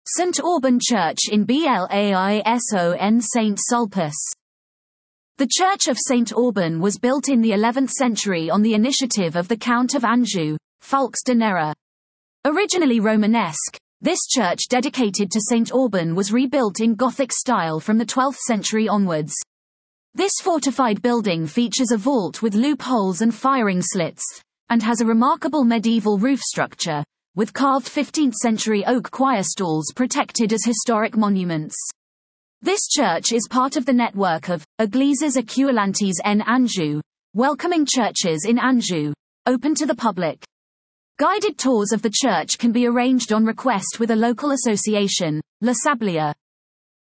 St. Alban Church in Blaison St. Sulpice. The Church of St. Alban was built in the 11th century on the initiative of the Count of Anjou, Fulques de Nera. Originally Romanesque, this church dedicated to St. Alban was rebuilt in Gothic style from the 12th century onwards. This fortified building features a vault with loopholes and firing slits, and has a remarkable medieval roof structure, with carved 15th century oak choir stalls protected as historic monuments. This church is part of the network of Églises Accueillantes en Anjou, welcoming churches in Anjou, open to the public. Guided tours of the church can be arranged on request with a local association, La Sablière.